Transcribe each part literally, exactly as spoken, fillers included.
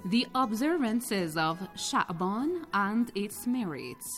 The observances of Sha'ban and its merits.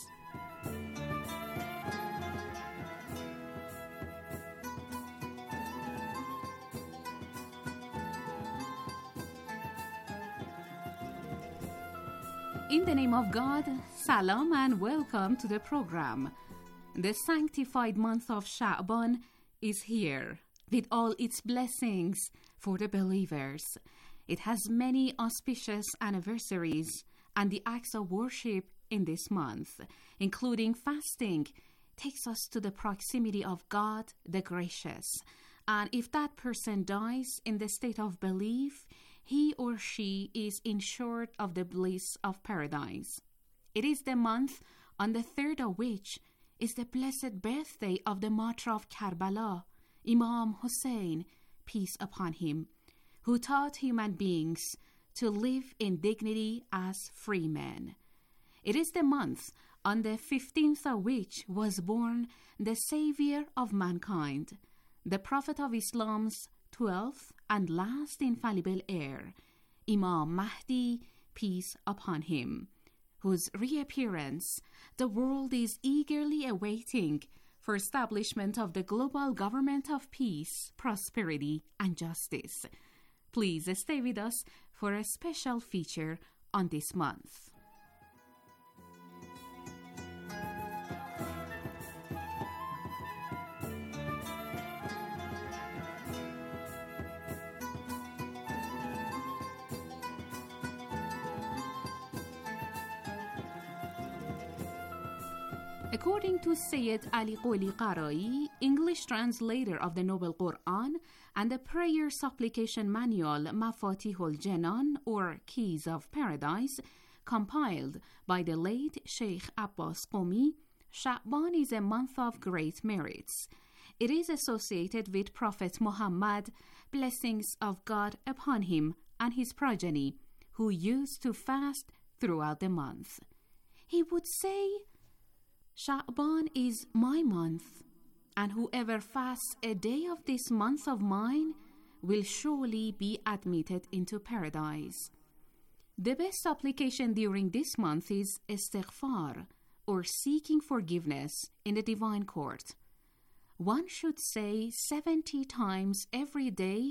In the name of God, salam and welcome to the program. The sanctified month of Sha'ban is here with all its blessings for the believers. It has many auspicious anniversaries and the acts of worship in this month, including fasting, takes us to the proximity of God the Gracious. And if that person dies in the state of belief, he or she is insured of the bliss of paradise. It is the month on the third of which is the blessed birthday of the martyr of Karbala, Imam Hussein, peace upon him, who taught human beings to live in dignity as free men. It is the month on the fifteenth of which was born the Savior of mankind, the Prophet of Islam's twelfth and last infallible heir, Imam Mahdi, peace upon him, whose reappearance the world is eagerly awaiting for establishment of the global government of peace, prosperity, and justice. Please stay with us for a special feature on this month. According to Sayyid Ali Qoli Qarai, English translator of the Noble Quran and the prayer supplication manual Mafatihul Janan, or Keys of Paradise, compiled by the late Sheikh Abbas Qumi, Sha'ban is a month of great merits. It is associated with Prophet Muhammad, blessings of God upon him and his progeny, who used to fast throughout the month. He would say, Sha'ban is my month, and whoever fasts a day of this month of mine will surely be admitted into paradise. The best supplication during this month is istighfar, or seeking forgiveness in the divine court. One should say seventy times every day,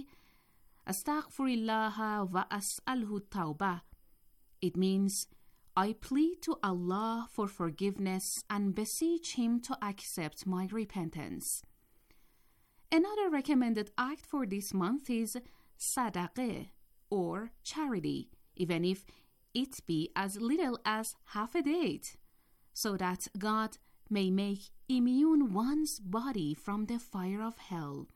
Astaghfirullah wa as'alhu tawbah. It means, I plead to Allah for forgiveness and beseech Him to accept my repentance. Another recommended act for this month is sadaqah, or charity, even if it be as little as half a date, so that God may make immune one's body from the fire of hell.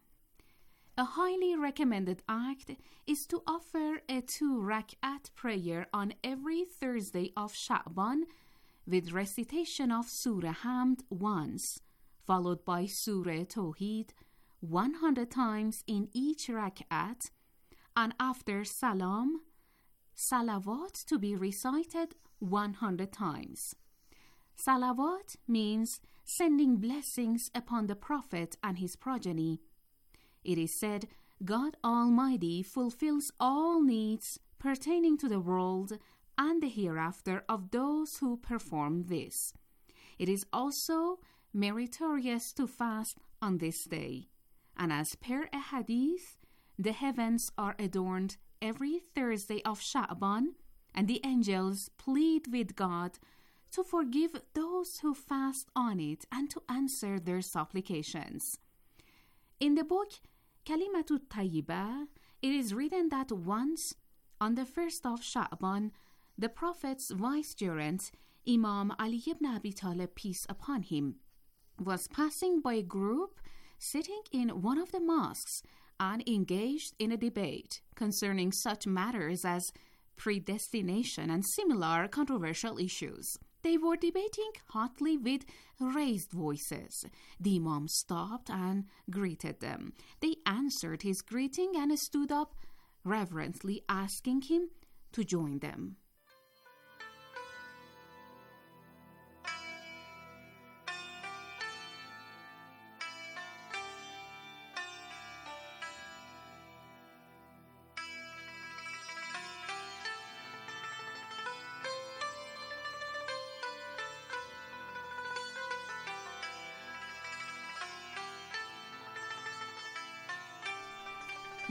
A highly recommended act is to offer a two-rak'at prayer on every Thursday of Sha'ban with recitation of Surah Hamd once, followed by Surah Tawheed one hundred times in each rak'at, and after Salam, Salawat to be recited one hundred times. Salawat means sending blessings upon the Prophet and his progeny. It is said, God Almighty fulfills all needs pertaining to the world and the hereafter of those who perform this. It is also meritorious to fast on this day. And as per a hadith, the heavens are adorned every Thursday of Sha'ban, and the angels plead with God to forgive those who fast on it and to answer their supplications. In the book Kalimatut Tayyibah, it is written that once, on the first of Sha'ban, the Prophet's vicegerent, Imam Ali ibn Abi Talib, peace upon him, was passing by a group sitting in one of the mosques and engaged in a debate concerning such matters as predestination and similar controversial issues. They were debating hotly with raised voices. The Imam stopped and greeted them. They answered his greeting and stood up, reverently asking him to join them.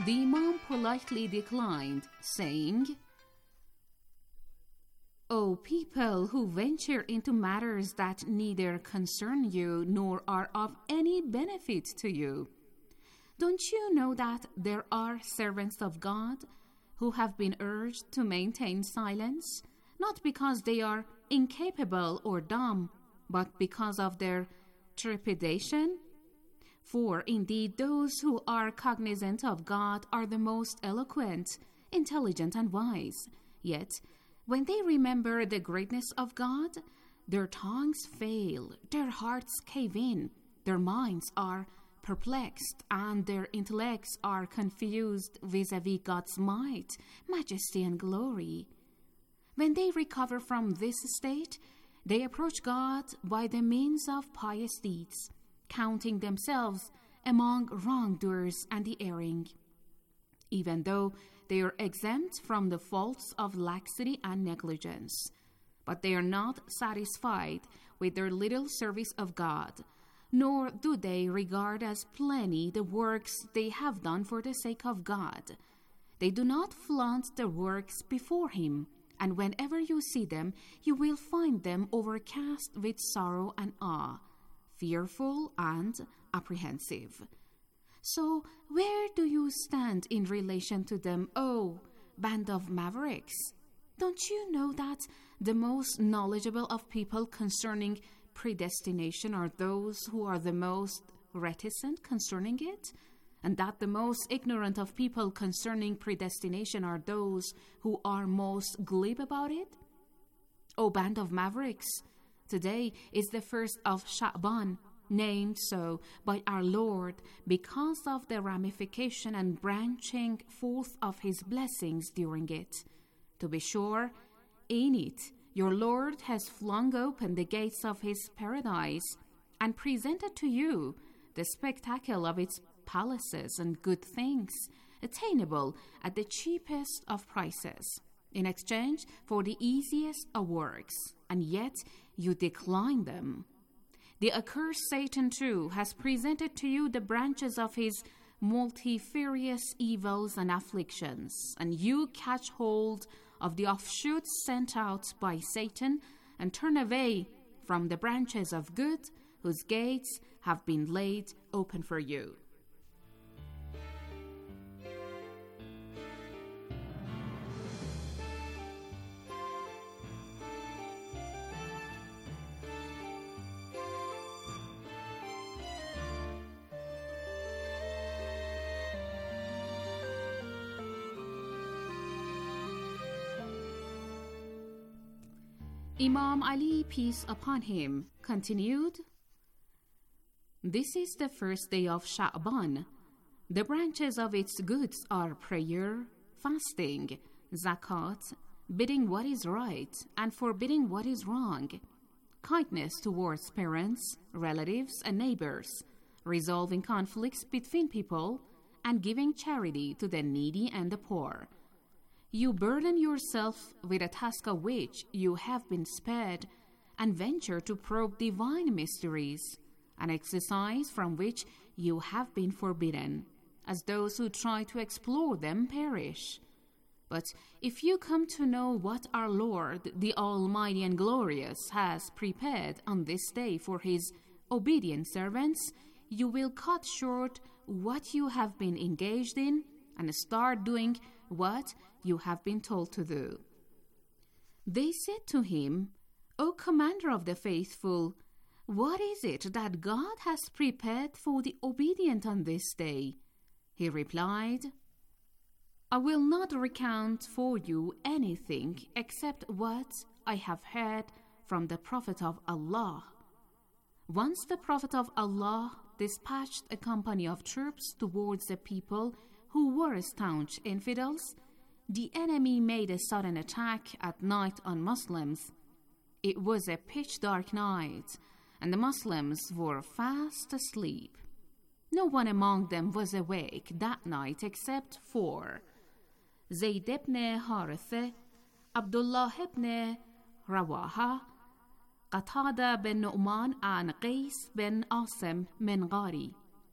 The Imam politely declined, saying, O people who venture into matters that neither concern you nor are of any benefit to you, don't you know that there are servants of God who have been urged to maintain silence, not because they are incapable or dumb, but because of their trepidation? For indeed those who are cognizant of God are the most eloquent, intelligent, and wise. Yet, when they remember the greatness of God, their tongues fail, their hearts cave in, their minds are perplexed, and their intellects are confused vis-a-vis God's might, majesty, and glory. When they recover from this state, they approach God by the means of pious deeds, counting themselves among wrongdoers and the erring, even though they are exempt from the faults of laxity and negligence. But they are not satisfied with their little service of God, nor do they regard as plenty the works they have done for the sake of God. They do not flaunt their works before Him, and whenever you see them, you will find them overcast with sorrow and awe, fearful and apprehensive. So where do you stand in relation to them, O band of mavericks? Don't you know that the most knowledgeable of people concerning predestination are those who are the most reticent concerning it, and that the most ignorant of people concerning predestination are those who are most glib about it? O band of mavericks, today is the first of Sha'ban, named so by our Lord because of the ramification and branching forth of His blessings during it. To be sure, in it your Lord has flung open the gates of His paradise and presented to you the spectacle of its palaces and good things, attainable at the cheapest of prices, in exchange for the easiest of works, and yet you decline them. The accursed Satan, too, has presented to you the branches of his multifarious evils and afflictions, and you catch hold of the offshoots sent out by Satan and turn away from the branches of good whose gates have been laid open for you. Imam Ali, peace upon him, continued, This is the first day of Sha'ban. The branches of its goods are prayer, fasting, zakat, bidding what is right and forbidding what is wrong, kindness towards parents, relatives, and neighbors, resolving conflicts between people, and giving charity to the needy and the poor. You burden yourself with a task of which you have been spared, and venture to probe divine mysteries, an exercise from which you have been forbidden, as those who try to explore them perish. But if you come to know what our Lord, the Almighty and Glorious, has prepared on this day for His obedient servants, you will cut short what you have been engaged in and start doing what you have been told to do. They said to him, O Commander of the Faithful, what is it that God has prepared for the obedient on this day? He replied, I will not recount for you anything except what I have heard from the Prophet of Allah. Once the Prophet of Allah dispatched a company of troops towards the people who were staunch infidels, the enemy made a sudden attack at night on Muslims. It was a pitch-dark night, and the Muslims were fast asleep. No one among them was awake that night except four: Zayd ibn Haritha, Abdullah ibn Rawaha, Qatada bin Nu'man, and Qais bin Asim min Ghari.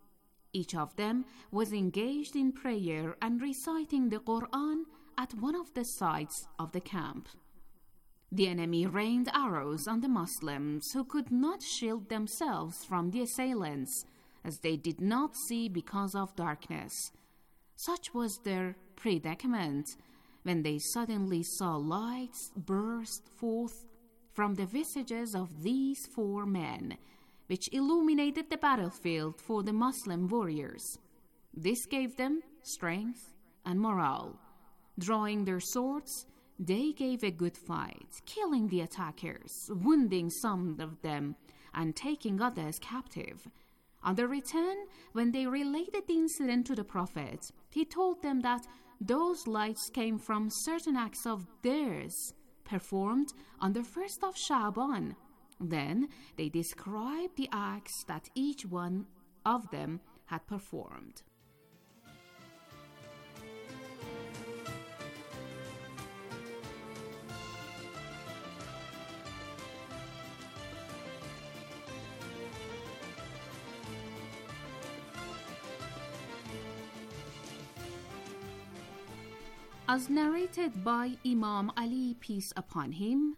Each of them was engaged in prayer and reciting the Quran at one of the sides of the camp. The enemy rained arrows on the Muslims, who could not shield themselves from the assailants, as they did not see because of darkness. Such was their predicament when they suddenly saw lights burst forth from the visages of these four men, which illuminated the battlefield for the Muslim warriors. This gave them strength and morale. Drawing their swords, they gave a good fight, killing the attackers, wounding some of them, and taking others captive. On their return, when they related the incident to the Prophet, he told them that those lights came from certain acts of theirs performed on the first of Sha'ban. Then they described the acts that each one of them had performed. As narrated by Imam Ali, peace upon him,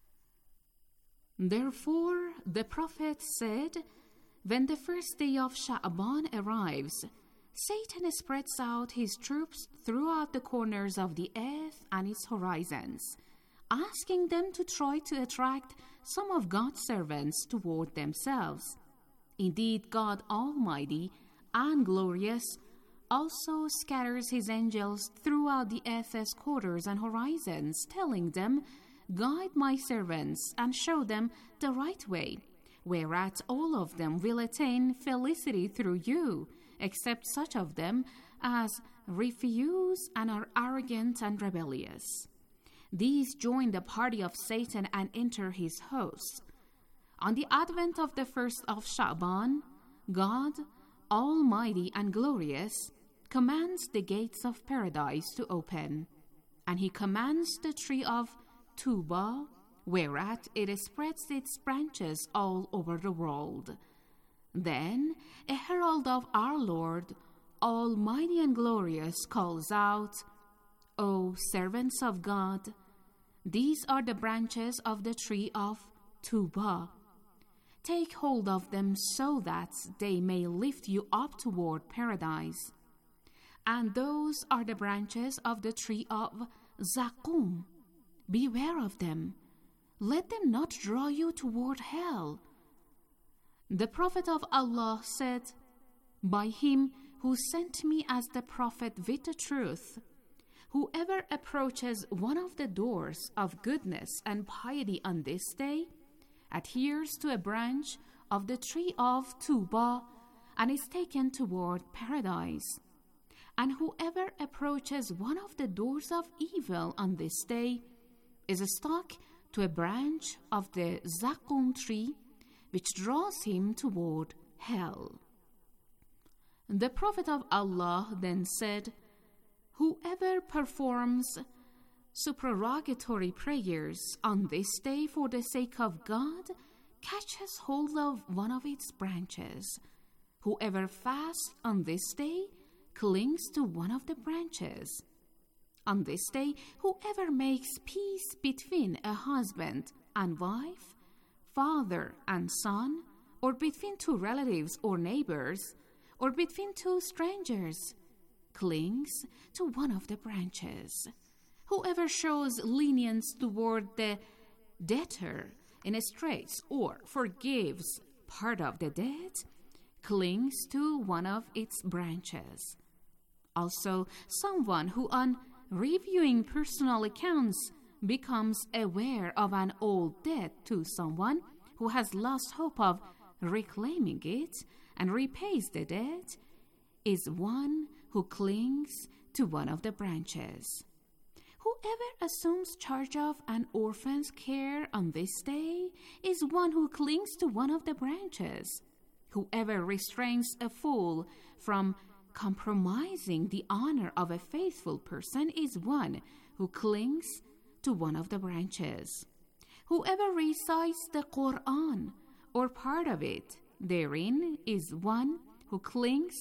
therefore the Prophet said, when the first day of Sha'ban arrives, Satan spreads out his troops throughout the corners of the earth and its horizons, asking them to try to attract some of God's servants toward themselves. Indeed, God Almighty and Glorious also scatters his angels throughout the earth's quarters and horizons, telling them, guide my servants and show them the right way, whereat all of them will attain felicity through you, except such of them as refuse and are arrogant and rebellious. These join the party of Satan and enter his host. On the advent of the first of Sha'ban, God, Almighty and Glorious, commands the gates of paradise to open, and he commands the tree of Tuba, whereat it spreads its branches all over the world. Then a herald of our Lord, Almighty and Glorious, calls out, O servants of God, these are the branches of the tree of Tuba. Take hold of them so that they may lift you up toward paradise. And those are the branches of the tree of Zaqqum. Beware of them. Let them not draw you toward hell. The Prophet of Allah said, by him who sent me as the Prophet with the truth, whoever approaches one of the doors of goodness and piety on this day adheres to a branch of the tree of Tuba and is taken toward paradise. And whoever approaches one of the doors of evil on this day is stuck to a branch of the Zaqqum tree, which draws him toward hell. The Prophet of Allah then said, whoever performs supererogatory prayers on this day for the sake of God catches hold of one of its branches. Whoever fasts on this day clings to one of the branches. On this day, whoever makes peace between a husband and wife, father and son, or between two relatives or neighbors, or between two strangers, clings to one of the branches. Whoever shows lenience toward the debtor in a straits or forgives part of the debt, clings to one of its branches. Also, someone who on reviewing personal accounts becomes aware of an old debt to someone who has lost hope of reclaiming it and repays the debt, is one who clings to one of the branches. Whoever assumes charge of an orphan's care on this day is one who clings to one of the branches. Whoever restrains a fool from compromising the honor of a faithful person is one who clings to one of the branches. Whoever recites the Quran or part of it therein is one who clings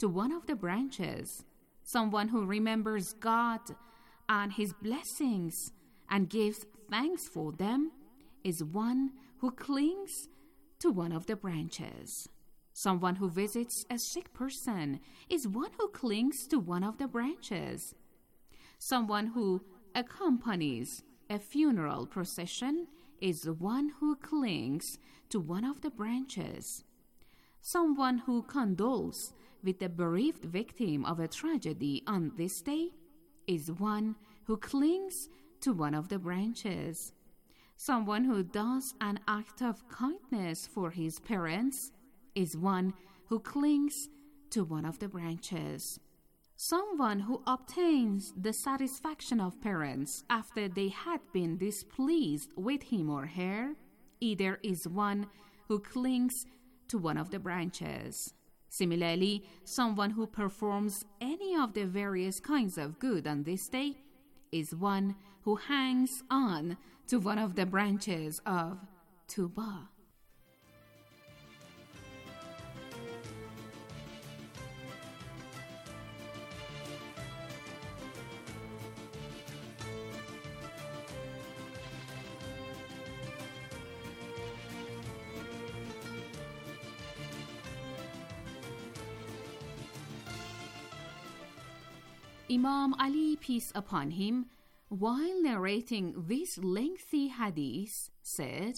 to one of the branches. Someone who remembers God and His blessings and gives thanks for them is one who clings to one of the branches. Someone who visits a sick person is one who clings to one of the branches. Someone who accompanies a funeral procession is one who clings to one of the branches. Someone who condoles with the bereaved victim of a tragedy on this day is one who clings to one of the branches. Someone who does an act of kindness for his parents is one who clings to one of the branches. Someone who obtains the satisfaction of parents after they had been displeased with him or her either is one who clings to one of the branches. Similarly, someone who performs any of the various kinds of good on this day is one who hangs on to one of the branches of Tuba. Imam Ali, peace upon him, while narrating this lengthy hadith, said,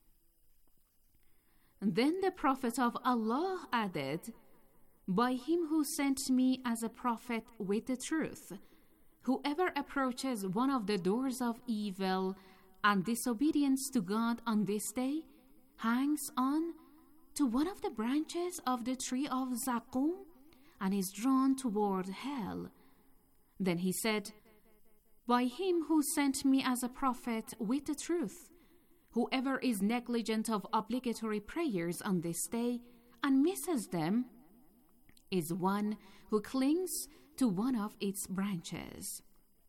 "Then the Prophet of Allah added, 'By him who sent me as a prophet with the truth, whoever approaches one of the doors of evil and disobedience to God on this day hangs on to one of the branches of the tree of Zaqum and is drawn toward hell.' Then he said, 'By him who sent me as a prophet with the truth, whoever is negligent of obligatory prayers on this day and misses them is one who clings to one of its branches.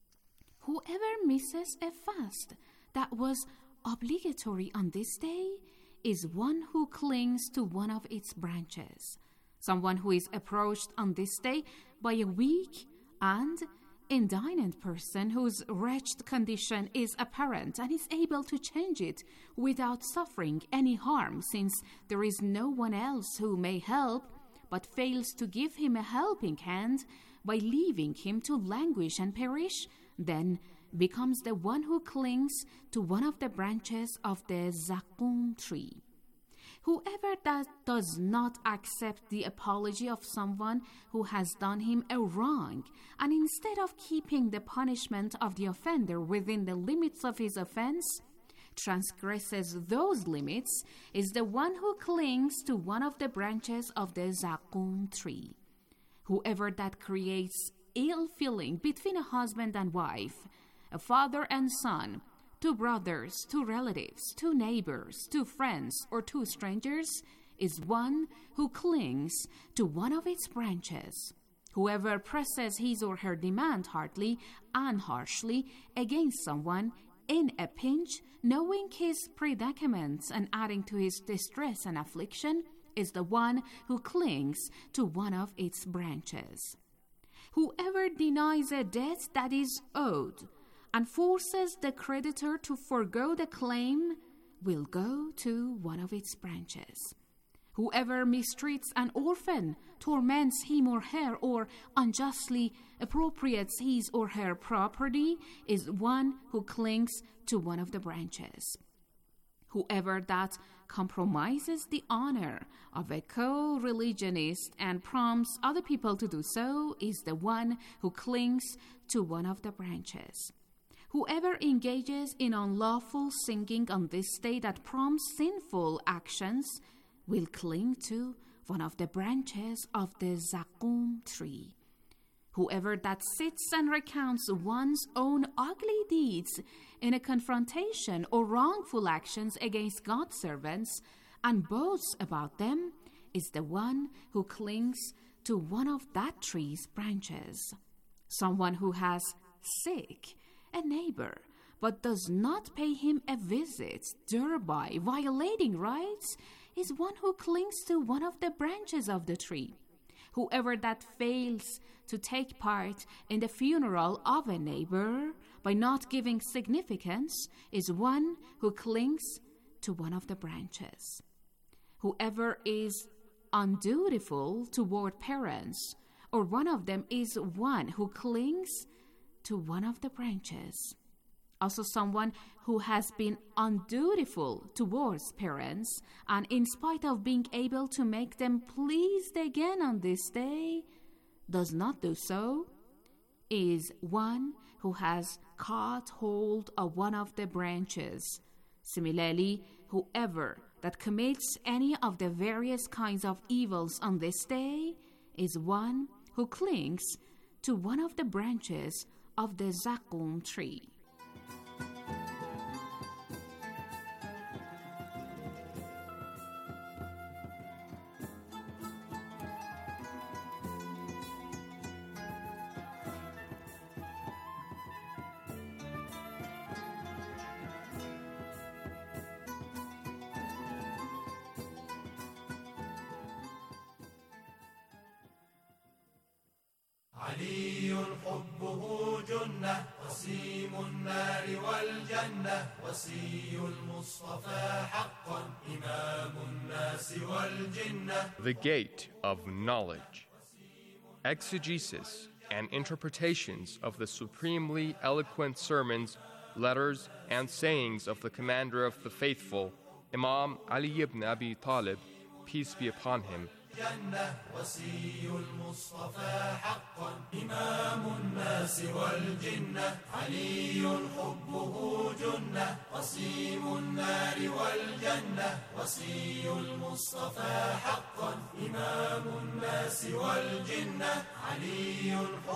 Whoever misses a fast that was obligatory on this day is one who clings to one of its branches. Someone who is approached on this day by a weak and indignant person whose wretched condition is apparent and is able to change it without suffering any harm, since there is no one else who may help, but fails to give him a helping hand by leaving him to languish and perish, then becomes the one who clings to one of the branches of the Zaqum tree. Whoever that does not accept the apology of someone who has done him a wrong, and instead of keeping the punishment of the offender within the limits of his offense, transgresses those limits, is the one who clings to one of the branches of the Zaqum tree. Whoever that creates ill feeling between a husband and wife, a father and son, two brothers, two relatives, two neighbors, two friends, or two strangers, is one who clings to one of its branches. Whoever presses his or her demand hardly and harshly against someone in a pinch, knowing his predicament and adding to his distress and affliction, is the one who clings to one of its branches. Whoever denies a debt that is owed and forces the creditor to forgo the claim will go to one of its branches. Whoever mistreats an orphan, torments him or her, or unjustly appropriates his or her property is one who clings to one of the branches. Whoever that compromises the honor of a co-religionist and prompts other people to do so is the one who clings to one of the branches. Whoever engages in unlawful singing on this day that prompts sinful actions will cling to one of the branches of the Zaqum tree. Whoever that sits and recounts one's own ugly deeds in a confrontation or wrongful actions against God's servants and boasts about them is the one who clings to one of that tree's branches. Someone who has sick a neighbor, but does not pay him a visit, thereby violating rights, is one who clings to one of the branches of the tree. Whoever that fails to take part in the funeral of a neighbor by not giving significance is one who clings to one of the branches. Whoever is undutiful toward parents, or one of them, is one who clings to one of the branches. Also, someone who has been undutiful towards parents, and in spite of being able to make them pleased again on this day, does not do so, is one who has caught hold of one of the branches. Similarly, whoever that commits any of the various kinds of evils on this day is one who clings to one of the branches of the zaqqum tree. علي حبه جنة وسيم النار والجنة وصي المصطفى حقا إمام الناس والجنة. The Gate of Knowledge. Exegesis and interpretations of the supremely eloquent sermons, letters, and sayings of the Commander of the Faithful, Imam Ali ibn Abi Talib, peace be upon him. جنة وصي المصطفى حقا إمام الناس والجنة علي حبه جنة وصيم النار والجنة وصي المصطفى حقا إمام الناس والجنة علي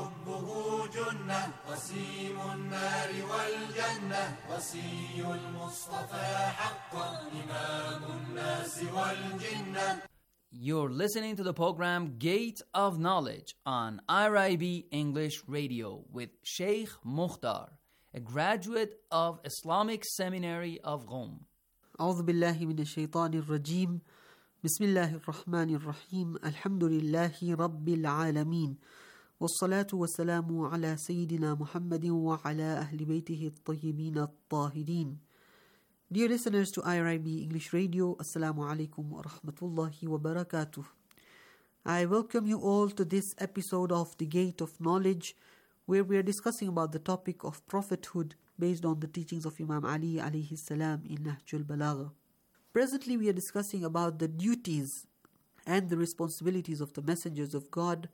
حبه جنة وصيم النار والجنة وصي المصطفى حقا إمام الناس والجنة. You're listening to the program Gate of Knowledge on I R I B English Radio with Sheikh Mukhtar, a graduate of Islamic Seminary of Qom. أعوذ بالله من الشيطان الرجيم. بسم الله الرحمن الرحيم. الحمد لله رب العالمين. والصلاة والسلام على سيدنا محمد وعلى أهل بيته الطيبين الطاهرين. Dear listeners to I R I B English Radio, Assalamu alaikum wa rahmatullahi wa barakatuh. I welcome you all to this episode of The Gate of Knowledge, where we are discussing about the topic of prophethood based on the teachings of Imam Ali alayhi salam in Nahjul Balagha. Presently we are discussing about the duties and the responsibilities of the messengers of God,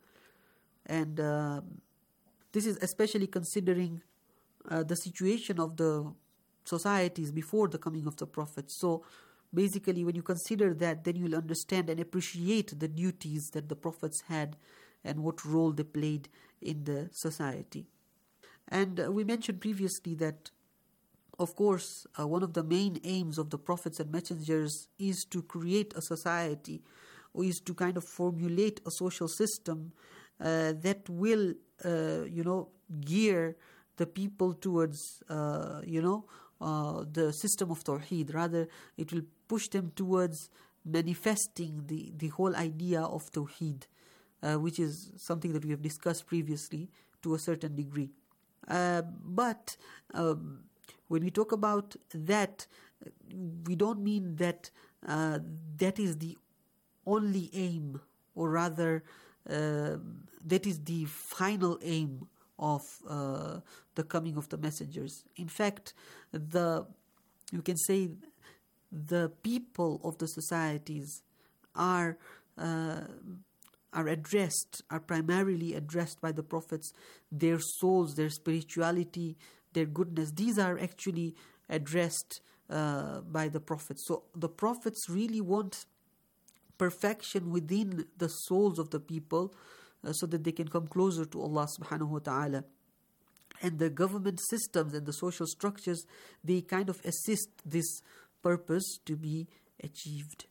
and uh, this is especially considering uh, the situation of the societies before the coming of the Prophet. So basically when you consider that, then you will understand and appreciate the duties that the Prophets had and what role they played in the society. And uh, we mentioned previously that, of course, uh, one of the main aims of the Prophets and Messengers is to create a society, or is to kind of formulate a social system uh, that will, uh, you know, gear the people towards, uh, you know, Uh, the system of Tawheed. Rather, it will push them towards manifesting the, the whole idea of Tawheed, uh, which is something that we have discussed previously to a certain degree. Uh, but um, when we talk about that, we don't mean that uh, that is the only aim, or rather uh, that is the final aim of uh, the coming of the messengers. In fact, the you can say the people of the societies are uh, are addressed, are primarily addressed by the prophets. Their souls, their spirituality, their goodness, these are actually addressed uh, by the prophets. So the prophets really want perfection within the souls of the people, Uh, so that they can come closer to Allah subhanahu wa ta'ala. And the government systems and the social structures, they kind of assist this purpose to be achieved.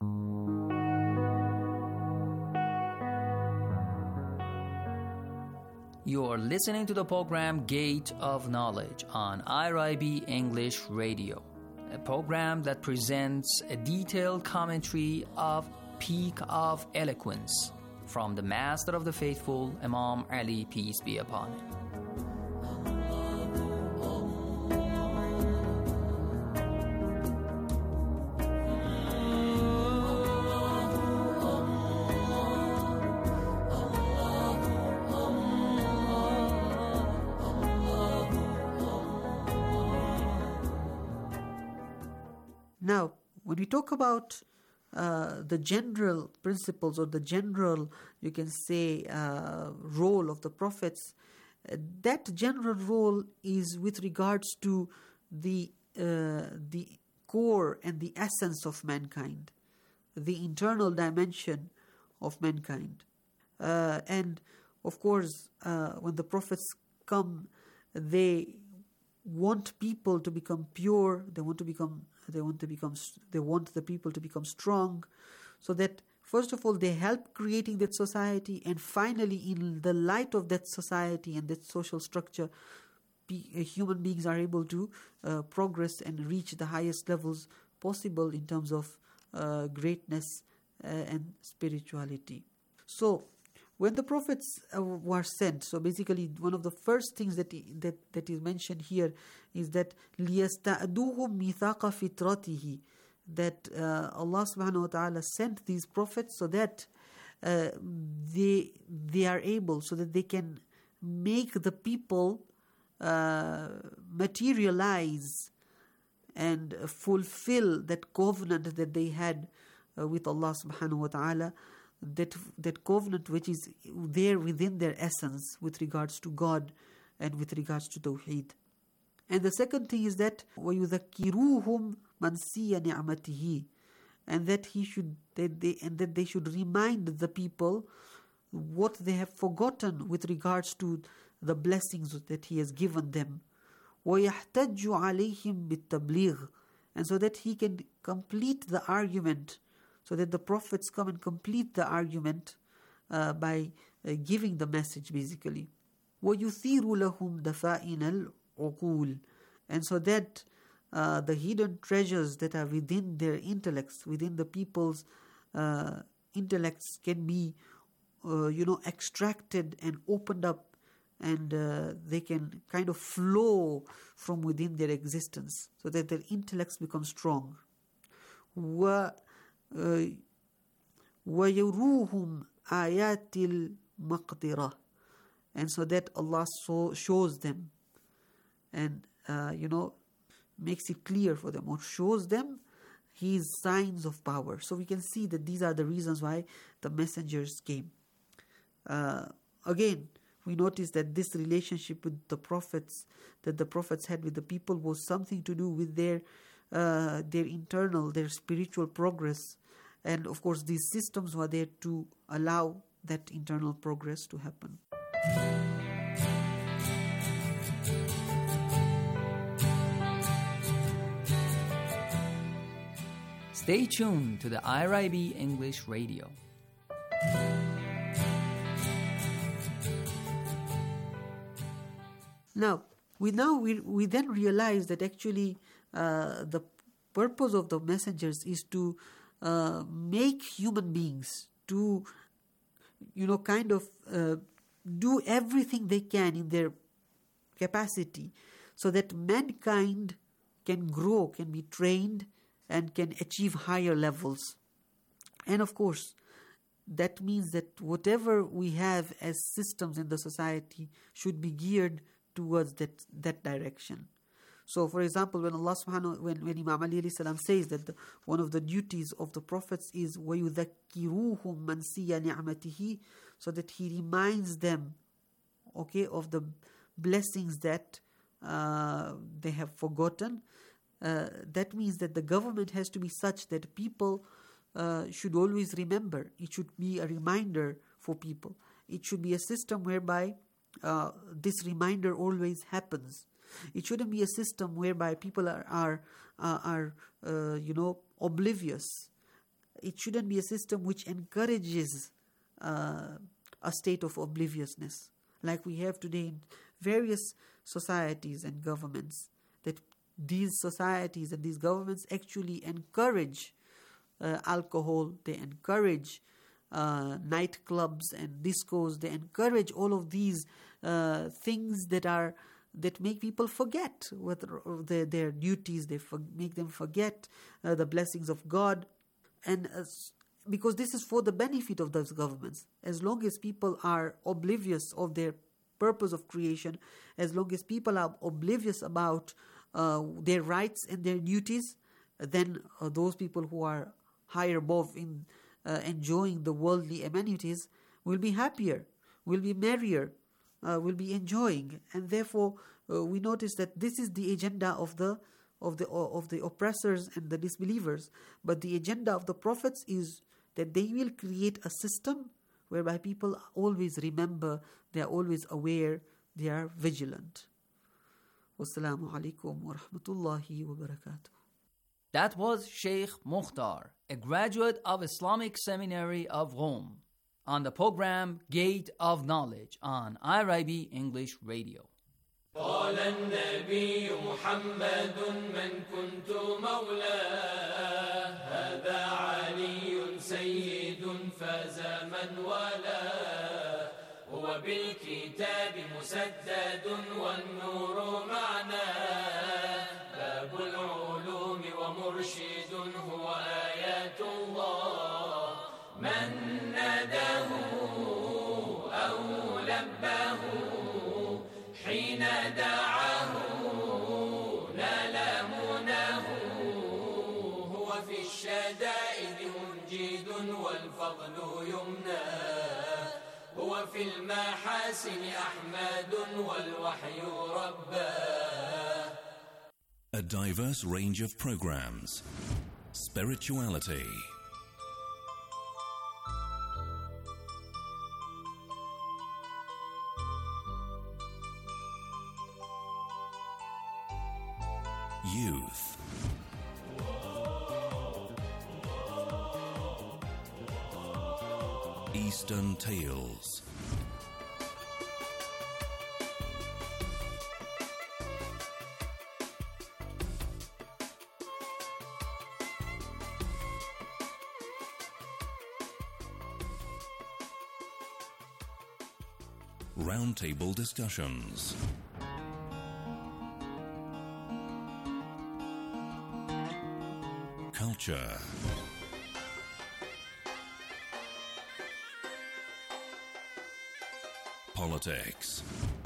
You are listening to the program Gate of Knowledge on I R I B English Radio, a program that presents a detailed commentary of Peak of Eloquence, from the Master of the Faithful, Imam Ali, peace be upon him. Now, when we talk about uh, the general principles or the general, you can say, uh, role of the prophets, uh, that general role is with regards to the uh, the core and the essence of mankind, the internal dimension of mankind. Uh, and of course, uh, when the prophets come, they want people to become pure. They want to become. They want to become. They want the people to become strong, so that first of all they help creating that society, and finally, in the light of that society and that social structure, be, uh, human beings are able to uh, progress and reach the highest levels possible in terms of uh, greatness uh, and spirituality. So, when the prophets uh, were sent, so basically one of the first things that that that is mentioned here is that لِيَسْتَأْدُوهُمْ مِيثَاقَ فِطْرَتِهِ, that uh, Allah subhanahu wa ta'ala sent these prophets so that uh, they they are able, so that they can make the people uh, materialize and fulfill that covenant that they had uh, with Allah subhanahu wa ta'ala, that that covenant which is there within their essence with regards to God and with regards to Tawheed. And the second thing is that وَيُذَكِّرُوهُمْ مَنْسِيَ نِعْمَتِهِ, and that he should that they and that they should remind the people what they have forgotten with regards to the blessings that he has given them. وَيَحْتَجُّ عَلَيْهِمْ بِالتَّبْلِيغِ, and so that he can complete the argument, so that the prophets come and complete the argument uh, by uh, giving the message basically. وَيُثِيرُ لَهُمْ دَفَائِنَ الْعُقُولِ, and so that uh, the hidden treasures that are within their intellects, within the people's uh, intellects, can be uh, you know, extracted and opened up, and uh, they can kind of flow from within their existence, so that their intellects become strong. Wa وَيُرُوهُمْ آيَاتِ الْمَقْدِرَةِ, and so that Allah so shows them and uh, you know makes it clear for them, or shows them His signs of power. So we can see that these are the reasons why the messengers came. Uh, again, we notice that this relationship with the prophets that the prophets had with the people was something to do with their Uh, their internal, their spiritual progress. And of course, these systems were there to allow that internal progress to happen. Stay tuned to the I R I B English Radio. Now, we now we, we then realize that actually Uh, the purpose of the messengers is to uh, make human beings to, you know, kind of uh, do everything they can in their capacity so that mankind can grow, can be trained, and can achieve higher levels. And of course, that means that whatever we have as systems in the society should be geared towards that, that direction. So, for example, when Allah subhanahu when, when Imam Ali alayhi salam says that the, one of the duties of the prophets is وَيُذَكِّرُوهُمْ مَنْسِيَ نِعْمَتِهِ, so that he reminds them, okay, of the blessings that uh, they have forgotten. Uh, that means that the government has to be such that people uh, should always remember. It should be a reminder for people. It should be a system whereby uh, this reminder always happens. It shouldn't be a system whereby people are are uh, are uh, you know oblivious. It shouldn't be a system which encourages uh, a state of obliviousness, like we have today in various societies and governments. That these societies and these governments actually encourage uh, alcohol. They encourage uh, nightclubs and discos. They encourage all of these uh, things that are that make people forget what their, their duties. They for, make them forget uh, the blessings of God. And uh, because this is for the benefit of those governments. As long as people are oblivious of their purpose of creation, as long as people are oblivious about uh, their rights and their duties, then uh, those people who are higher above in uh, enjoying the worldly amenities will be happier, will be merrier, uh, will be enjoying. And therefore, uh, we notice that this is the agenda of the of the of the oppressors and the disbelievers. But the agenda of the prophets is that they will create a system whereby people always remember, they are always aware, they are vigilant. Wassalamu alaikum wa rahmatullahi wa barakatuh. That was Sheikh Mukhtar, a graduate of Islamic Seminary of Rome, on the program Gate of Knowledge on I R I B English Radio. قال النبي محمد من كنت مولاه هذا علي سيد فاز من والاه هو بالكتاب مسدد والنور معناه باب العلوم ومرشد هو آيات الله من ناداه أو لباه حين دعاه نال مناه هو في الشدائد منجد والفضل يمناه هو في المحاسن أحمد والوحي رباه. A diverse range of programs. Spirituality. Youth. Eastern Tales. Roundtable discussions. Culture. Politics.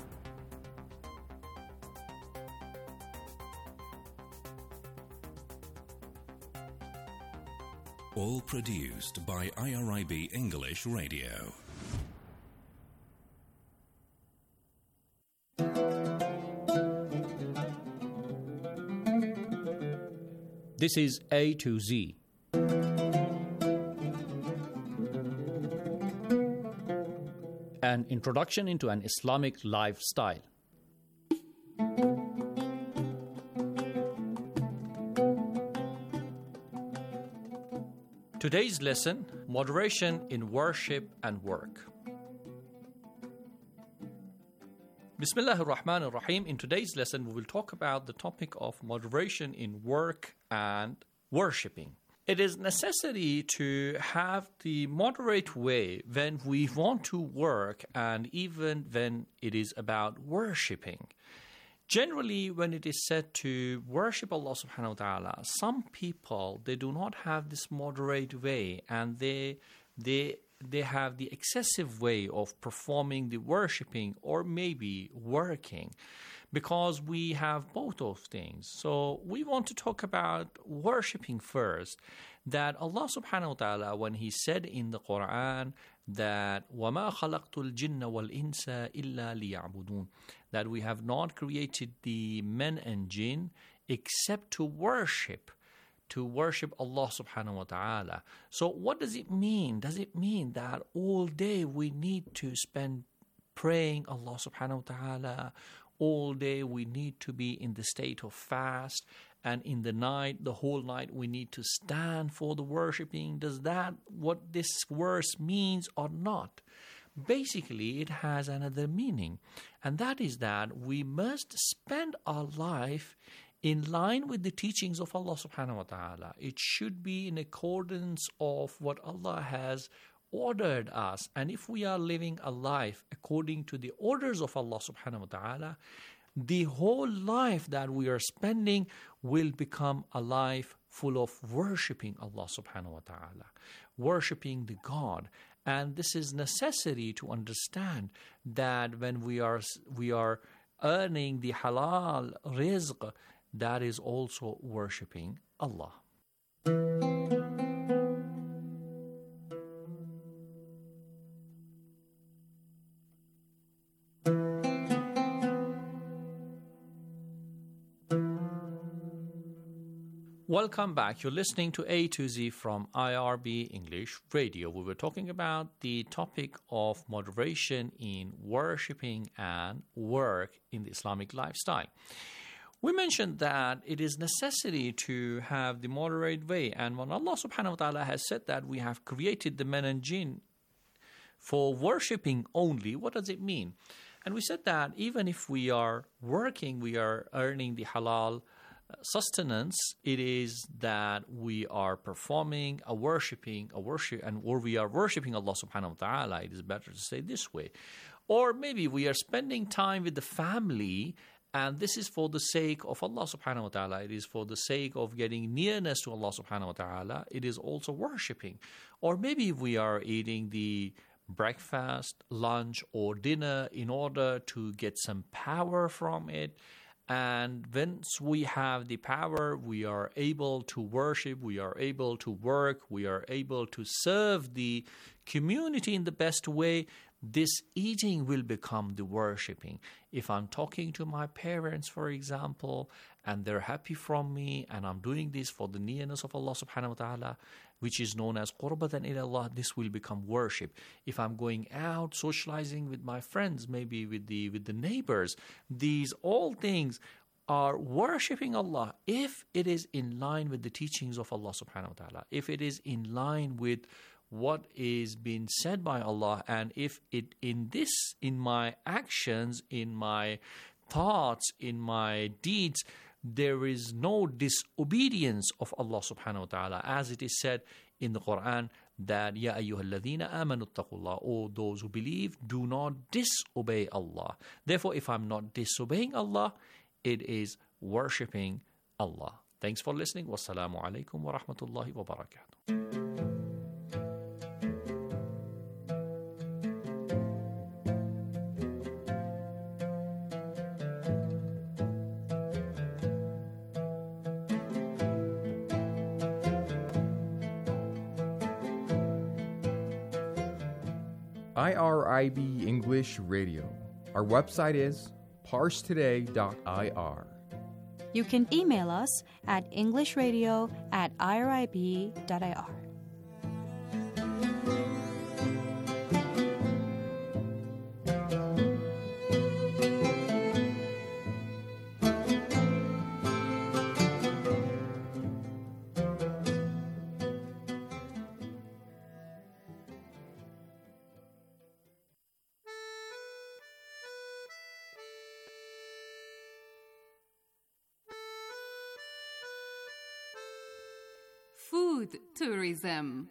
All produced by I R I B English Radio. This is A to Z. An introduction into an Islamic lifestyle. Today's lesson, moderation in worship and work. Bismillah ar-Rahman ar-Rahim. In today's lesson, we will talk about the topic of moderation in work and worshipping. It is necessary to have the moderate way when we want to work and even when it is about worshipping. Generally, when it is said to worship Allah subhanahu wa ta'ala, some people, they do not have this moderate way and they they they have the excessive way of performing the worshipping or maybe working, because we have both of things. So we want to talk about worshipping first, that Allah subhanahu wa ta'ala, when He said in the Quran that وَمَا خَلَقْتُ الْجِنَّ وَالْإِنسَ إِلَّا لِيَعْبُدُونَ, that we have not created the men and jinn except to worship, to worship Allah subhanahu wa ta'ala. So what does it mean? Does it mean that all day we need to spend praying Allah subhanahu wa ta'ala? All day we need to be in the state of fast, and in the night, the whole night, we need to stand for the worshipping? Does that what this verse means or not? Basically, it has another meaning, and that is that we must spend our life in line with the teachings of Allah subhanahu wa ta'ala. It should be in accordance of what Allah has ordered us, and if we are living a life according to the orders of Allah subhanahu wa ta'ala, the whole life that we are spending will become a life full of worshipping Allah subhanahu wa ta'ala, worshipping the God. And this is necessary to understand that when we are we are earning the halal rizq, that is also worshipping Allah. Welcome back. You're listening to A to Z from I R B English Radio. We were talking about the topic of moderation in worshipping and work in the Islamic lifestyle. We mentioned that it is necessary to have the moderate way, and when Allah subhanahu wa ta'ala has said that we have created the men and jinn for worshipping only, what does it mean? And we said that even if we are working, we are earning the halal sustenance, it is that we are performing a worshipping, a worship, and or we are worshipping Allah subhanahu wa ta'ala. It is better to say this way. Or maybe we are spending time with the family, and this is for the sake of Allah subhanahu wa ta'ala. It is for the sake of getting nearness to Allah subhanahu wa ta'ala. It is also worshipping. Or maybe we are eating the breakfast, lunch, or dinner in order to get some power from it. And once we have the power, we are able to worship, we are able to work, we are able to serve the community in the best way. This eating will become the worshipping. If I'm talking to my parents, for example, and they're happy from me, and I'm doing this for the nearness of Allah subhanahu wa ta'ala, which is known as qurbatan ila Allah, this will become worship. If I'm going out socializing with my friends, maybe with the with the neighbors, these all things are worshipping Allah if it is in line with the teachings of Allah subhanahu wa ta'ala, if it is in line with what is being said by Allah, and if it in this, in my actions, in my thoughts, in my deeds, there is no disobedience of Allah subhanahu wa ta'ala, as it is said in the Quran that Ya ayyuhalladhina amanu attaqullah, O those who believe, do not disobey Allah. Therefore, if I'm not disobeying Allah, it is worshipping Allah. Thanks for listening. Wassalamu alaikum wa rahmatullahi wa barakatuh. I R I B English Radio. Our website is parse today dot I R. You can email us at englishradio at irib dot I R. Food tourism.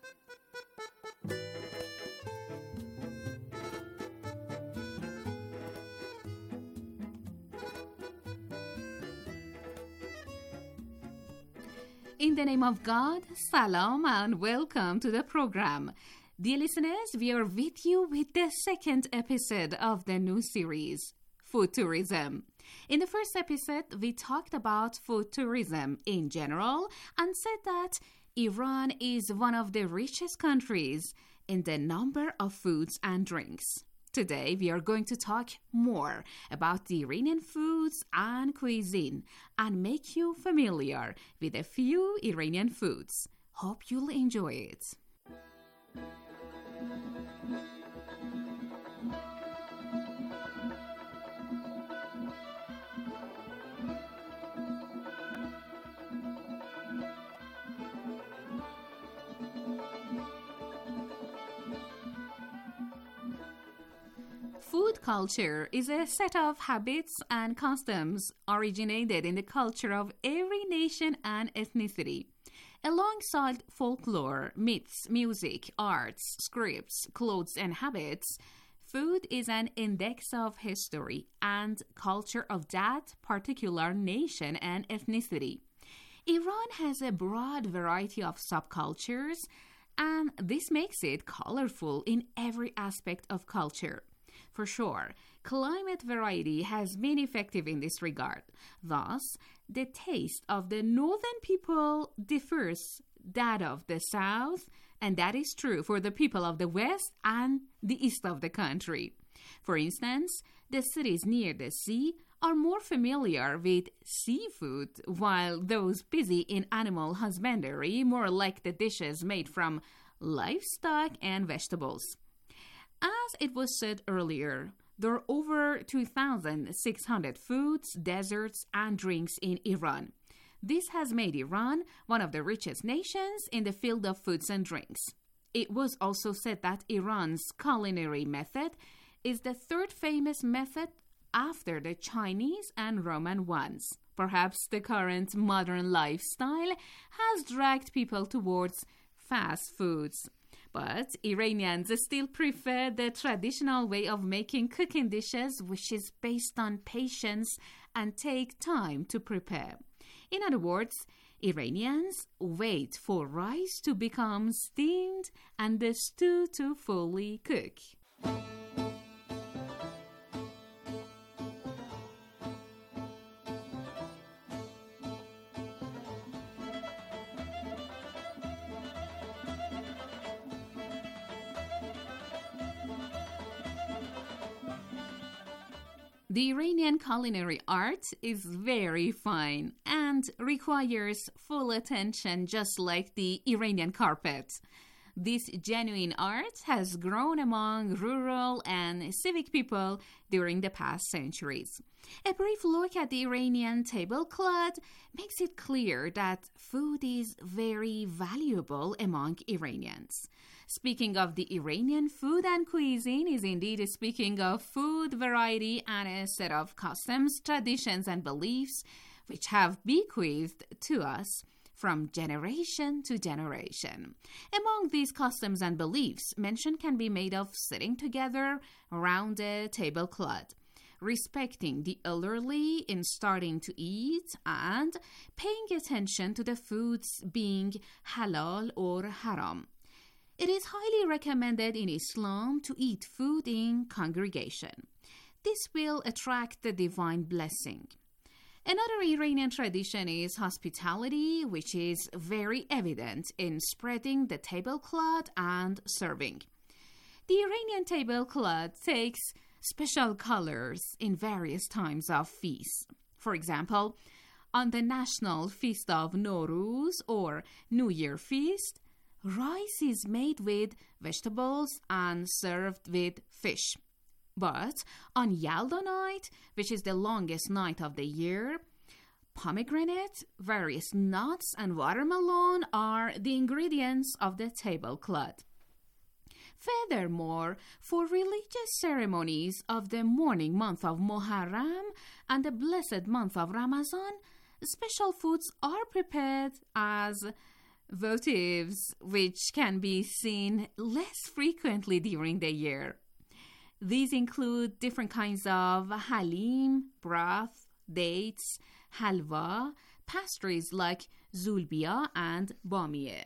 In the name of God, salam and welcome to the program. Dear listeners, we are with you with the second episode of the new series, Food Tourism. In the first episode, we talked about food tourism in general and said that Iran is one of the richest countries in the number of foods and drinks. Today, we are going to talk more about the Iranian foods and cuisine and make you familiar with a few Iranian foods. Hope you'll enjoy it. Food culture is a set of habits and customs originated in the culture of every nation and ethnicity. Alongside folklore, myths, music, arts, scripts, clothes, and habits, food is an index of history and culture of that particular nation and ethnicity. Iran has a broad variety of subcultures, and this makes it colorful in every aspect of culture. For sure, climate variety has been effective in this regard. Thus, the taste of the northern people differs that of the south, and that is true for the people of the west and the east of the country. For instance, the cities near the sea are more familiar with seafood, while those busy in animal husbandry more like the dishes made from livestock and vegetables. As it was said earlier, there are over two thousand six hundred foods, desserts, and drinks in Iran. This has made Iran one of the richest nations in the field of foods and drinks. It was also said that Iran's culinary method is the third famous method after the Chinese and Roman ones. Perhaps the current modern lifestyle has dragged people towards fast foods. But Iranians still prefer the traditional way of making cooking dishes, which is based on patience and take time to prepare. In other words, Iranians wait for rice to become steamed and the stew to fully cook. The Iranian culinary art is very fine and requires full attention, just like the Iranian carpet. This genuine art has grown among rural and civic people during the past centuries. A brief look at the Iranian tablecloth makes it clear that food is very valuable among Iranians. Speaking of the Iranian food and cuisine is indeed speaking of food variety and a set of customs, traditions, and beliefs which have bequeathed to us from generation to generation. Among these customs and beliefs, mention can be made of sitting together around a tablecloth, respecting the elderly in starting to eat, and paying attention to the foods being halal or haram. It is highly recommended in Islam to eat food in congregation. This will attract the divine blessing. Another Iranian tradition is hospitality, which is very evident in spreading the tablecloth and serving. The Iranian tablecloth takes special colors in various times of feasts. For example, on the national feast of Nowruz or New Year feast, rice is made with vegetables and served with fish. But on Yalda night, which is the longest night of the year, pomegranate, various nuts, and watermelon are the ingredients of the tablecloth. Furthermore, for religious ceremonies of the mourning month of Muharram and the blessed month of Ramadan, special foods are prepared as votives, which can be seen less frequently during the year. These include different kinds of halim, broth, dates, halwa, pastries like zulbia and bamiye.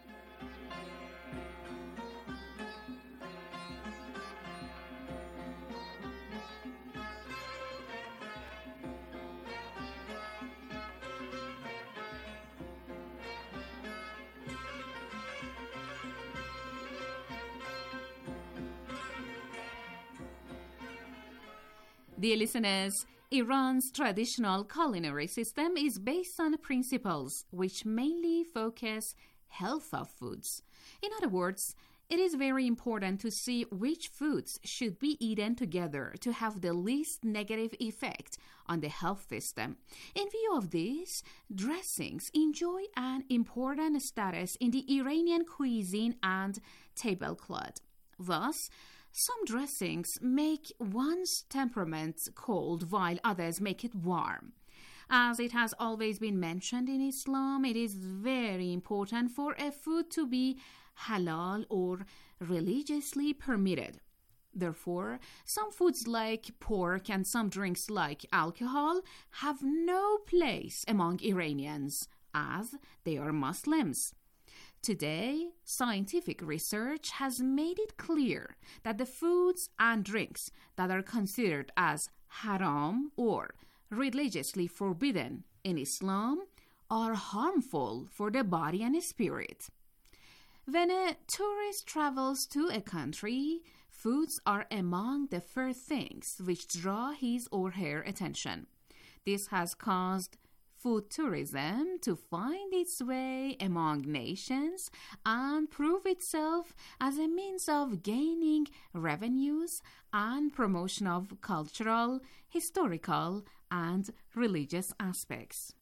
Dear listeners, Iran's traditional culinary system is based on principles which mainly focus health of foods. In other words, it is very important to see which foods should be eaten together to have the least negative effect on the health system. In view of this, dressings enjoy an important status in the Iranian cuisine and tablecloth. Thus, some dressings make one's temperament cold while others make it warm. As it has always been mentioned in Islam, it is very important for a food to be halal or religiously permitted. Therefore, some foods like pork and some drinks like alcohol have no place among Iranians, as they are Muslims. Today, scientific research has made it clear that the foods and drinks that are considered as haram or religiously forbidden in Islam are harmful for the body and spirit. When a tourist travels to a country, foods are among the first things which draw his or her attention. This has caused food tourism to find its way among nations and prove itself as a means of gaining revenues and promotion of cultural, historical, and religious aspects.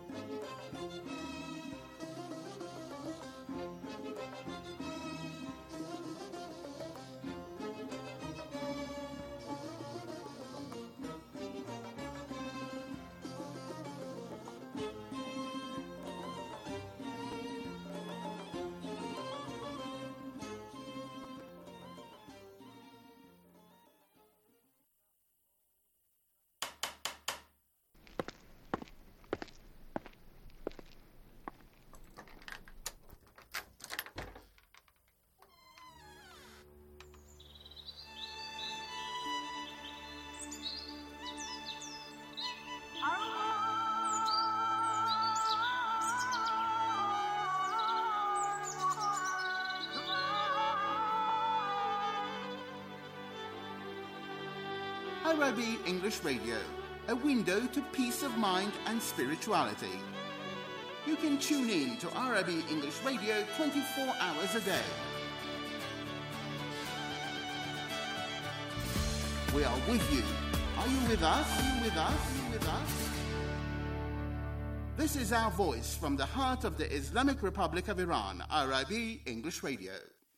I R I B English Radio, a window to peace of mind and spirituality. You can tune in to I R I B English Radio twenty-four hours a day. We are with you. Are you with us? Are you with us? Are you with us? This is our voice from the heart of the Islamic Republic of Iran, I R I B English Radio.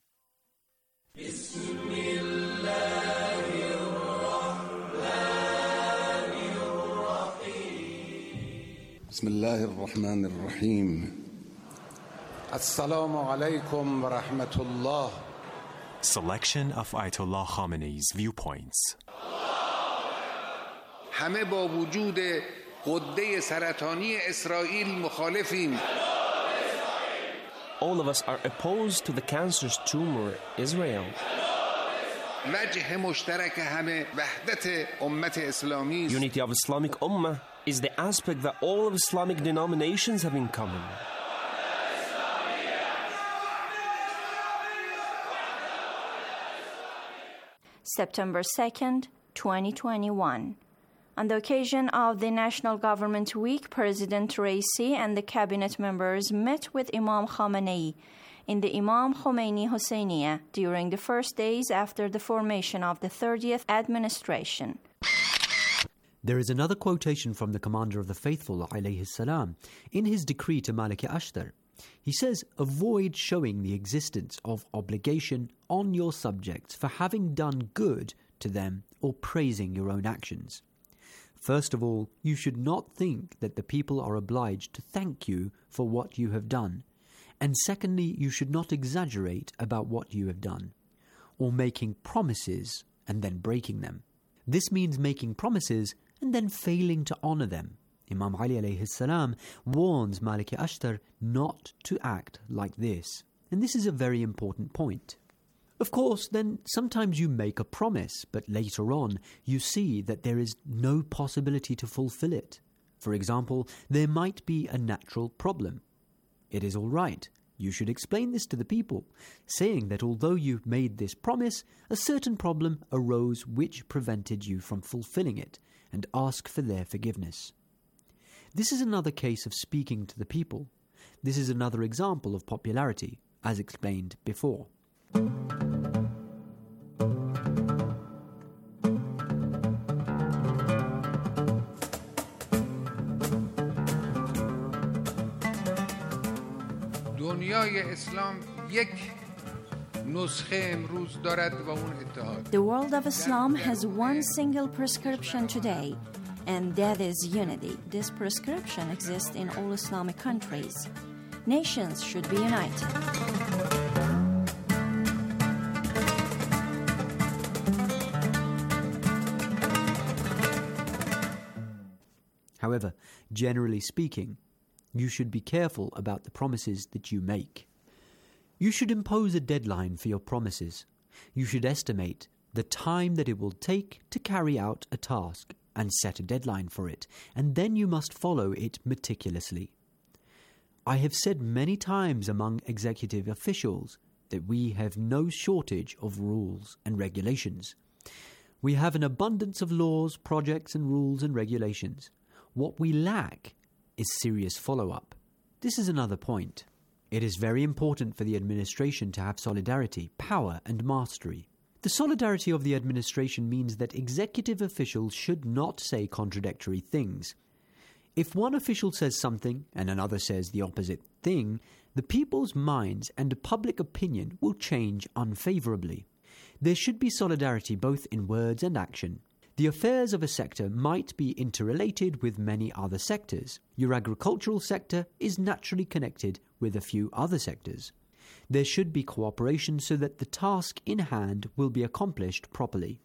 بسم الله الرحمن الرحيم السلام عليكم ورحمة الله. Selection of Ayatollah Khamenei's viewpoints. همه با وجود غده سرطانی اسرائیل مخالفیم. All of us are opposed to the cancerous tumor Israel. وجه مشترک همه وحدت امت اسلامی. Unity of Islamic Ummah is the aspect that all of Islamic denominations have in common. September second, twenty twenty-one. On the occasion of the National Government Week, President Raisi and the cabinet members met with Imam Khamenei in the Imam Khomeini Hosseiniya during the first days after the formation of the thirtieth administration. There is another quotation from the Commander of the Faithful, alayhi salam, in his decree to Malik Ashtar. He says, avoid showing the existence of obligation on your subjects for having done good to them or praising your own actions. First of all, you should not think that the people are obliged to thank you for what you have done. And secondly, you should not exaggerate about what you have done, or making promises and then breaking them. This means making promises and then failing to honor them. Imam Ali alayhi salam warns Malik Ashtar not to act like this. And this is a very important point. Of course, then sometimes you make a promise, but later on you see that there is no possibility to fulfill it. For example, there might be a natural problem. It is all right. You should explain this to the people, saying that although you made this promise, a certain problem arose which prevented you from fulfilling it, and ask for their forgiveness. This is another case of speaking to the people. This is another example of popularity, as explained before. The world of Islam has one single prescription today, and that is unity. This prescription exists in all Islamic countries. Nations should be united. However, generally speaking, you should be careful about the promises that you make. You should impose a deadline for your promises. You should estimate the time that it will take to carry out a task and set a deadline for it, and then you must follow it meticulously. I have said many times among executive officials that we have no shortage of rules and regulations. We have an abundance of laws, projects, and rules and regulations. What we lack is serious follow-up. This is another point. It is very important for the administration to have solidarity, power, and mastery. The solidarity of the administration means that executive officials should not say contradictory things. If one official says something and another says the opposite thing, the people's minds and public opinion will change unfavorably. There should be solidarity both in words and action. The affairs of a sector might be interrelated with many other sectors. Your agricultural sector is naturally connected with a few other sectors. There should be cooperation so that the task in hand will be accomplished properly.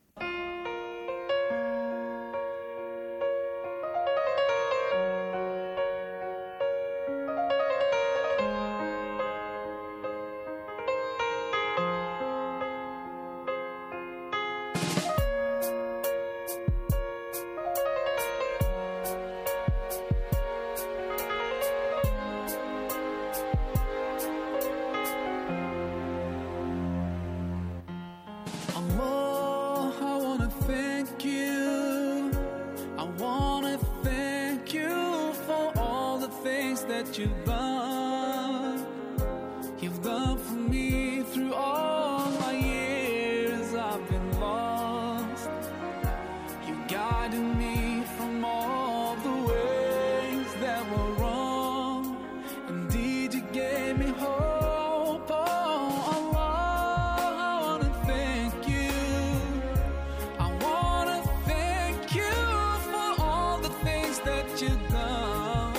You've done, you've done for me through all my years. I've been lost. You guided me from all the ways that were wrong. Indeed, you gave me hope. Oh, Allah, I wanna thank you. I wanna thank you for all the things that you've done.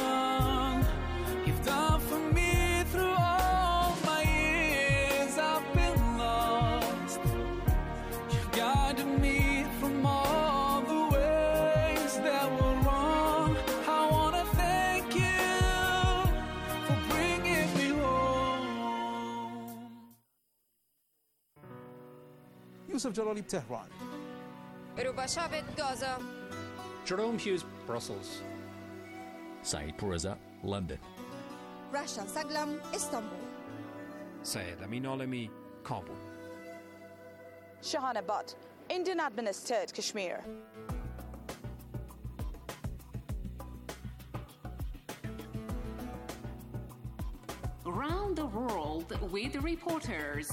Yusuf Jalali, Tehran. Rubashavit, Gaza. Jerome Hughes, Brussels. Saeed Pourreza, London. Rashan Saglam, Istanbul. Syed Amin Alami, Kabul. Shahana Butt, Indian administered Kashmir. Around the world with reporters.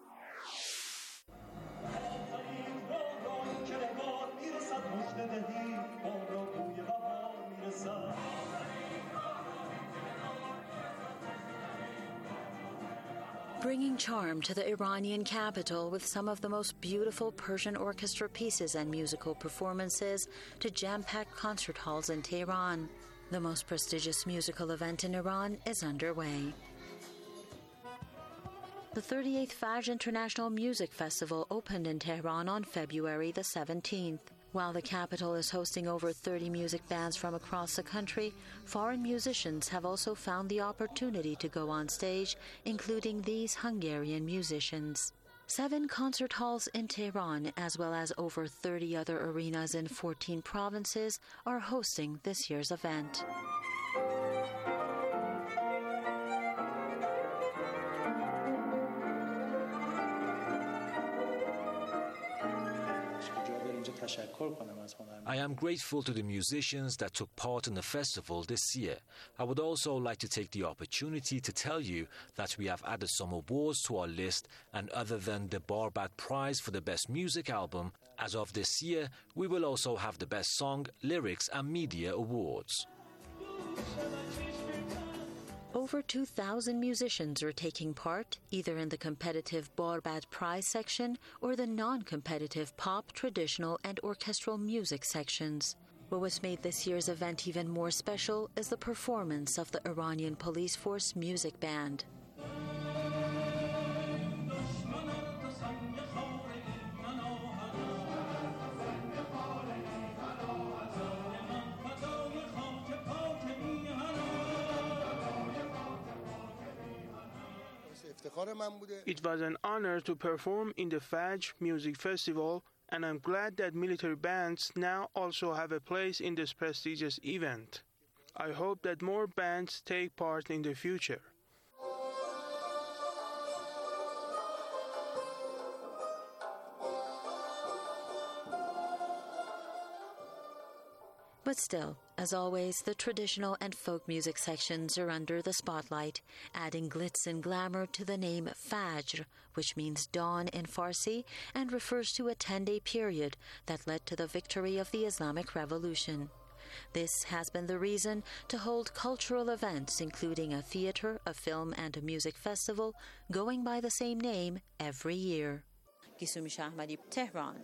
Bringing charm to the Iranian capital with some of the most beautiful Persian orchestra pieces and musical performances to jam-packed concert halls in Tehran. The most prestigious musical event in Iran is underway. The thirty-eighth Fajr International Music Festival opened in Tehran on February the seventeenth. While the capital is hosting over thirty music bands from across the country, foreign musicians have also found the opportunity to go on stage, including these Hungarian musicians. Seven concert halls in Tehran, as well as over thirty other arenas in fourteen provinces, are hosting this year's event. I am grateful to the musicians that took part in the festival this year. I would also like to take the opportunity to tell you that we have added some awards to our list, and other than the Barbad Prize for the Best Music Album, as of this year, we will also have the Best Song, Lyrics and Media Awards. Over two thousand musicians are taking part, either in the competitive Barbad Prize section or the non-competitive pop, traditional, and orchestral music sections. But what made this year's event even more special is the performance of the Iranian Police Force Music Band. It was an honor to perform in the Fajr Music Festival, and I'm glad that military bands now also have a place in this prestigious event. I hope that more bands take part in the future. But still, as always, the traditional and folk music sections are under the spotlight, adding glitz and glamour to the name Fajr, which means dawn in Farsi and refers to a ten-day period that led to the victory of the Islamic Revolution. This has been the reason to hold cultural events, including a theater, a film, and a music festival, going by the same name every year. Gisumi Shahmadi, Tehran.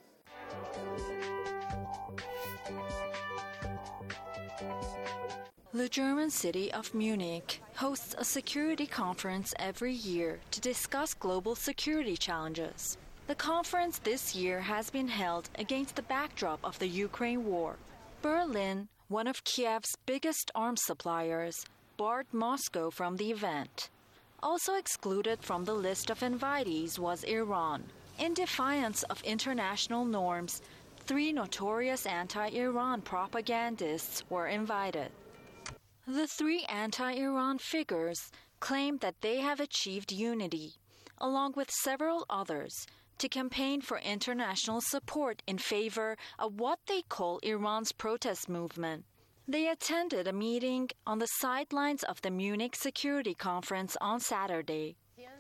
The German city of Munich hosts a security conference every year to discuss global security challenges. The conference this year has been held against the backdrop of the Ukraine war. Berlin, one of Kiev's biggest arms suppliers, barred Moscow from the event. Also excluded from the list of invitees was Iran. In defiance of international norms, three notorious anti-Iran propagandists were invited. The three anti-Iran figures claim that they have achieved unity, along with several others, to campaign for international support in favor of what they call Iran's protest movement. They attended a meeting on the sidelines of the Munich Security Conference on Saturday.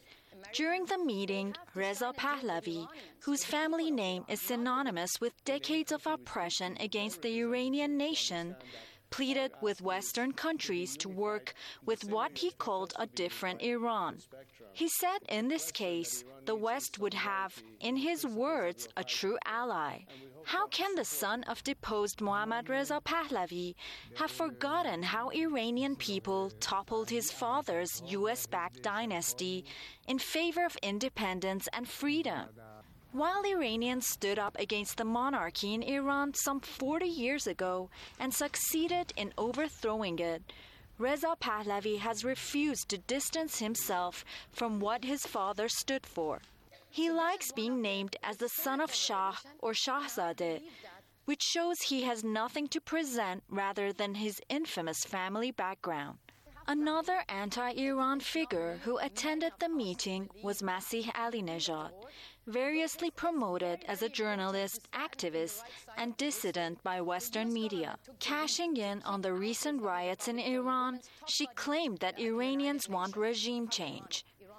During the meeting, Reza Pahlavi, whose family name is synonymous with decades of oppression against the Iranian nation, pleaded with Western countries to work with what he called a different Iran. He said in this case, the West would have, in his words, a true ally. How can the son of deposed Mohammad Reza Pahlavi have forgotten how Iranian people toppled his father's U S-backed dynasty in favor of independence and freedom? While Iranians stood up against the monarchy in Iran some forty years ago and succeeded in overthrowing it, Reza Pahlavi has refused to distance himself from what his father stood for. He likes being named as the son of Shah or Shahzadeh, which shows he has nothing to present rather than his infamous family background. Another anti-Iran figure who attended the meeting was Masih Alinejad, variously promoted as a journalist, activist, and dissident by Western media. Cashing in on the recent riots in Iran, she claimed that Iranians want regime change.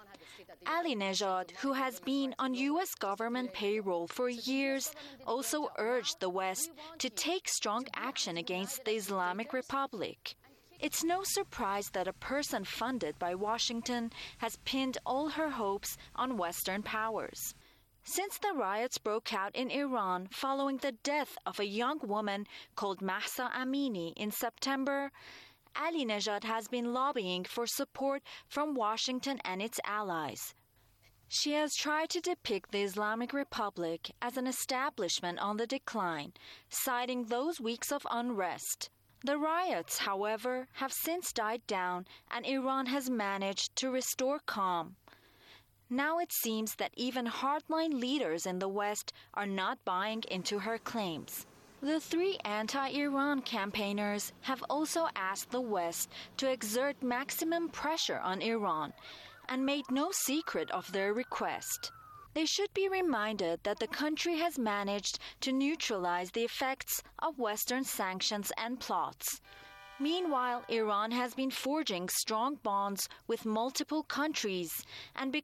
Alinejad, who has been on U S government payroll for years, also urged the West to take strong action against the Islamic Republic. It's no surprise that a person funded by Washington has pinned all her hopes on Western powers. Since the riots broke out in Iran following the death of a young woman called Mahsa Amini in September, Alinejad has been lobbying for support from Washington and its allies. She has tried to depict the Islamic Republic as an establishment on the decline, citing those weeks of unrest. The riots, however, have since died down and Iran has managed to restore calm. Now it seems that even hardline leaders in the West are not buying into her claims. The three anti-Iran campaigners have also asked the West to exert maximum pressure on Iran and made no secret of their request. They should be reminded that the country has managed to neutralize the effects of Western sanctions and plots. Meanwhile, Iran has been forging strong bonds with multiple countries and becoming